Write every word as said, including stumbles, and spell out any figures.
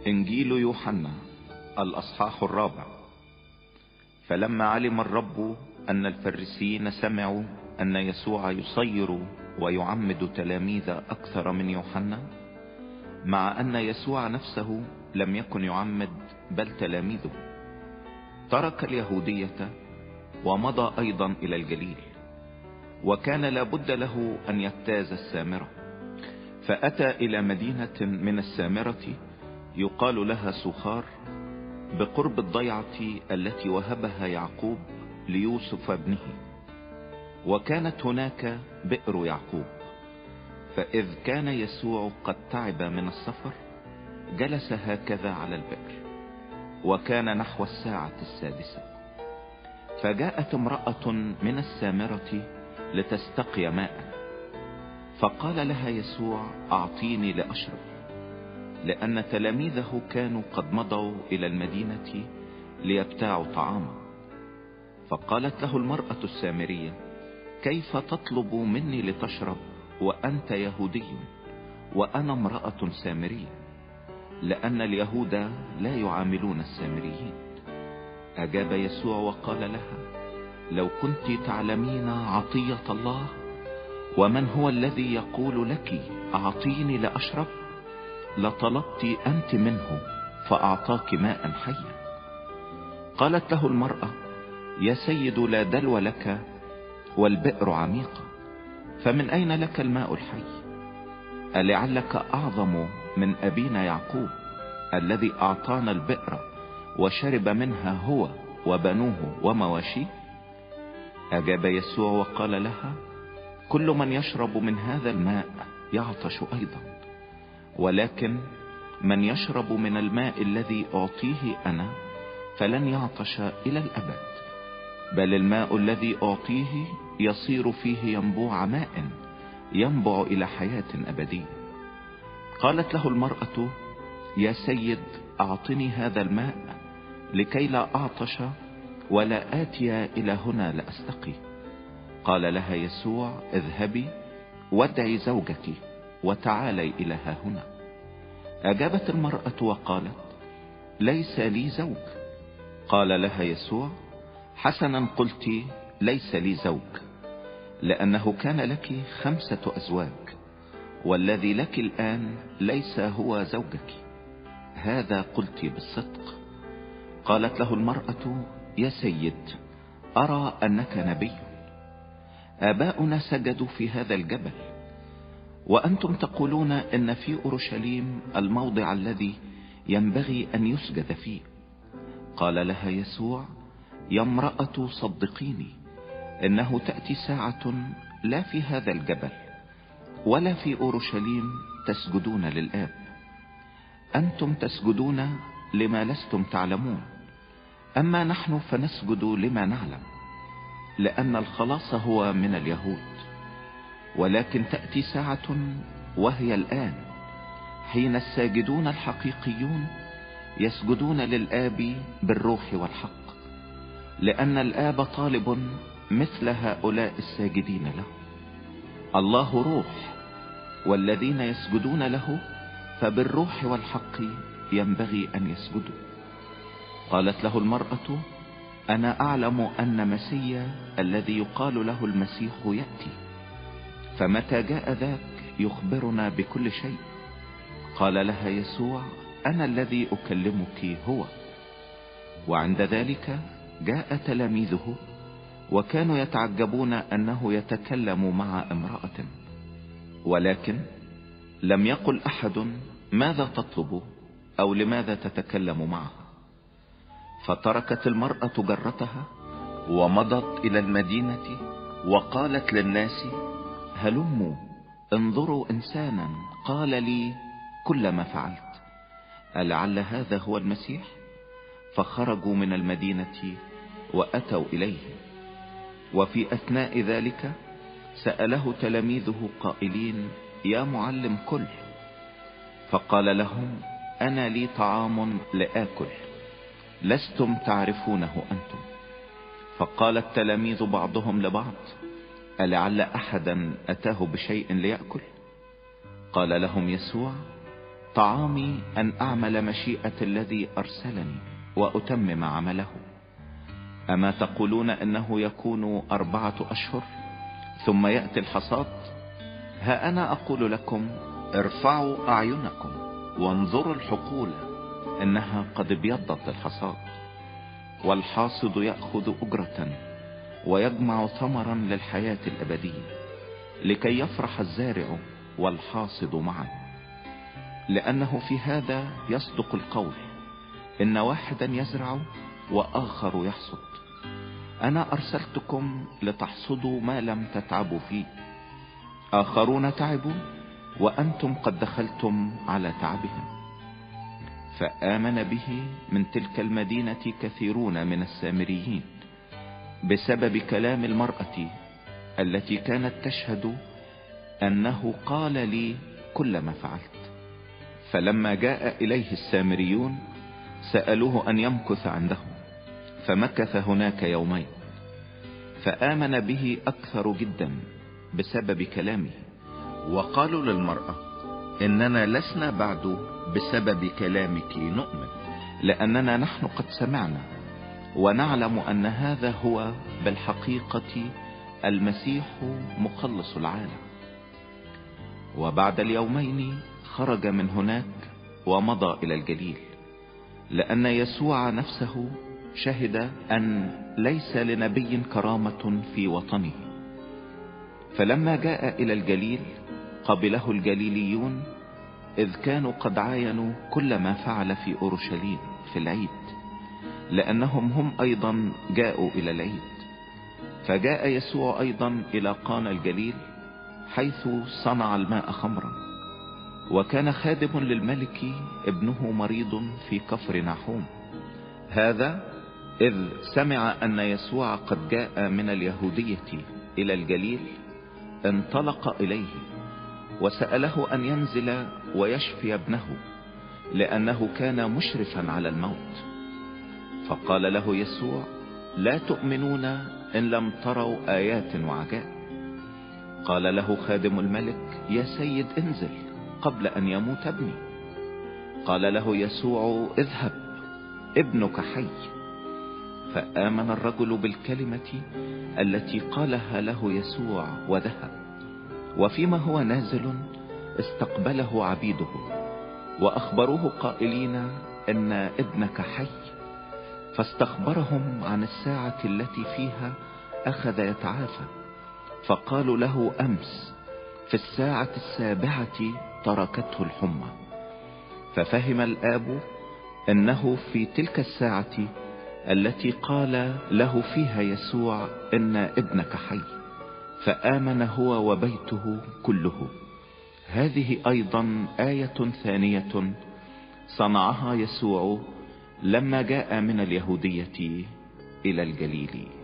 إنجيل يوحنا الأصحاح الرابع. فلما علم الرب أن الفريسيين سمعوا أن يسوع يصير ويعمد تلاميذ أكثر من يوحنا، مع أن يسوع نفسه لم يكن يعمد بل تلاميذه، ترك اليهودية ومضى أيضا إلى الجليل، وكان لابد له أن يجتاز السامرة. فأتى إلى مدينة من السامرة يقال لها سخار، بقرب الضيعة التي وهبها يعقوب ليوسف ابنه، وكانت هناك بئر يعقوب. فإذ كان يسوع قد تعب من السفر جلس هكذا على البئر، وكان نحو الساعة السادسة. فجاءت امرأة من السامرة لتستقي ماء، فقال لها يسوع: أعطيني لأشرب، لأن تلاميذه كانوا قد مضوا إلى المدينة ليبتاعوا طعاما. فقالت له المرأة السامرية: كيف تطلب مني لتشرب وأنت يهودي وأنا امرأة سامرية؟ لأن اليهود لا يعاملون السامريين. أجاب يسوع وقال لها: لو كنت تعلمين عطية الله ومن هو الذي يقول لك أعطيني لأشرب، لطلبت أنت منه فأعطاك ماء حيا. قالت له المرأة: يا سيد، لا دلو لك والبئر عميقة، فمن أين لك الماء الحي؟ ألعلك أعظم من أبينا يعقوب الذي أعطانا البئر وشرب منها هو وبنوه ومواشيه؟ أجاب يسوع وقال لها: كل من يشرب من هذا الماء يعطش أيضا، ولكن من يشرب من الماء الذي أعطيه أنا فلن يعطش إلى الأبد، بل الماء الذي أعطيه يصير فيه ينبوع ماء ينبع إلى حياة أبدية. قالت له المرأة: يا سيد، أعطني هذا الماء لكي لا أعطش ولا آتي إلى هنا لأستقي. قال لها يسوع: اذهبي وادعي زوجك وتعالي إلى ها هنا. أجابت المرأة وقالت: ليس لي زوج. قال لها يسوع: حسنا قلت، ليس لي زوج، لأنه كان لك خمسة أزواج، والذي لك الآن ليس هو زوجك، هذا قلت بالصدق. قالت له المرأة: يا سيد، أرى أنك نبي. آباؤنا سجدوا في هذا الجبل، وأنتم تقولون إن في أورشليم الموضع الذي ينبغي أن يسجد فيه. قال لها يسوع: يا امرأة، صدقيني، إنه تأتي ساعة لا في هذا الجبل ولا في أورشليم تسجدون للآب. أنتم تسجدون لما لستم تعلمون، أما نحن فنسجد لما نعلم، لأن الخلاص هو من اليهود. ولكن تأتي ساعة وهي الآن حين الساجدون الحقيقيون يسجدون للآب بالروح والحق، لأن الآب طالب مثل هؤلاء الساجدين له. الله روح، والذين يسجدون له فبالروح والحق ينبغي أن يسجدوا. قالت له المرأة: أنا أعلم أن مسيا الذي يقال له المسيح يأتي، فمتى جاء ذاك يخبرنا بكل شيء. قال لها يسوع: أنا الذي أكلمك هو. وعند ذلك جاء تلاميذه، وكانوا يتعجبون أنه يتكلم مع امرأة، ولكن لم يقل أحد: ماذا تطلب؟ أو لماذا تتكلم معه؟ فتركت المرأة جرتها ومضت إلى المدينة، وقالت للناس: هلموا انظروا إنسانا قال لي كل ما فعلت، ألعل هذا هو المسيح؟ فخرجوا من المدينة وأتوا إليه. وفي أثناء ذلك سأله تلاميذه قائلين: يا معلم، كل. فقال لهم: أنا لي طعام لآكل لستم تعرفونه أنتم. فقال التلاميذ بعضهم لبعض: ألعل أحدا أتاه بشيء ليأكل؟ قال لهم يسوع: طعامي أن أعمل مشيئة الذي أرسلني وأتمم عمله. أما تقولون إنه يكون أربعة أشهر ثم يأتي الحصاد؟ ها أنا أقول لكم ارفعوا أعينكم وانظروا الحقول إنها قد ابيضت الحصاد. والحاصد يأخذ أجرة ويجمع ثمرا للحياة الأبدية، لكي يفرح الزارع والحاصد معا. لأنه في هذا يصدق القول: إن واحدا يزرع وآخر يحصد. أنا أرسلتكم لتحصدوا ما لم تتعبوا فيه. آخرون تعبوا وأنتم قد دخلتم على تعبهم. فآمن به من تلك المدينة كثيرون من السامريين بسبب كلام المرأة التي كانت تشهد أنه قال لي كل ما فعلت. فلما جاء إليه السامريون سألوه أن يمكث عندهم، فمكث هناك يومين. فآمن به أكثر جدا بسبب كلامه. وقالوا للمرأة: إننا لسنا بعد بسبب كلامك نؤمن، لأننا نحن قد سمعنا ونعلم أن هذا هو بالحقيقة المسيح مخلص العالم. وبعد اليومين خرج من هناك ومضى إلى الجليل، لأن يسوع نفسه شهد أن ليس لنبي كرامة في وطنه. فلما جاء إلى الجليل قبله الجليليون، إذ كانوا قد عاينوا كل ما فعل في أورشليم في العيد، لأنهم هم أيضا جاءوا إلى العيد. فجاء يسوع أيضا إلى قانا الجليل، حيث صنع الماء خمرا. وكان خادم للملك ابنه مريض في كفر نحوم. هذا إذ سمع أن يسوع قد جاء من اليهودية إلى الجليل انطلق إليه وسأله أن ينزل ويشفي ابنه، لأنه كان مشرفا على الموت. فقال له يسوع: لا تؤمنون إن لم تروا آيات وعجائب. قال له خادم الملك: يا سيد انزل قبل أن يموت ابني. قال له يسوع: اذهب، ابنك حي. فآمن الرجل بالكلمة التي قالها له يسوع وذهب. وفيما هو نازل استقبله عبيده وأخبروه قائلين إن ابنك حي. فاستخبرهم عن الساعة التي فيها أخذ يتعافى. فقالوا له: أمس في الساعة السابعة تركته الحمى. ففهم الآب أنه في تلك الساعة التي قال له فيها يسوع إن ابنك حي، فآمن هو وبيته كله. هذه أيضا آية ثانية صنعها يسوع لما جاء من اليهودية إلى الجليل.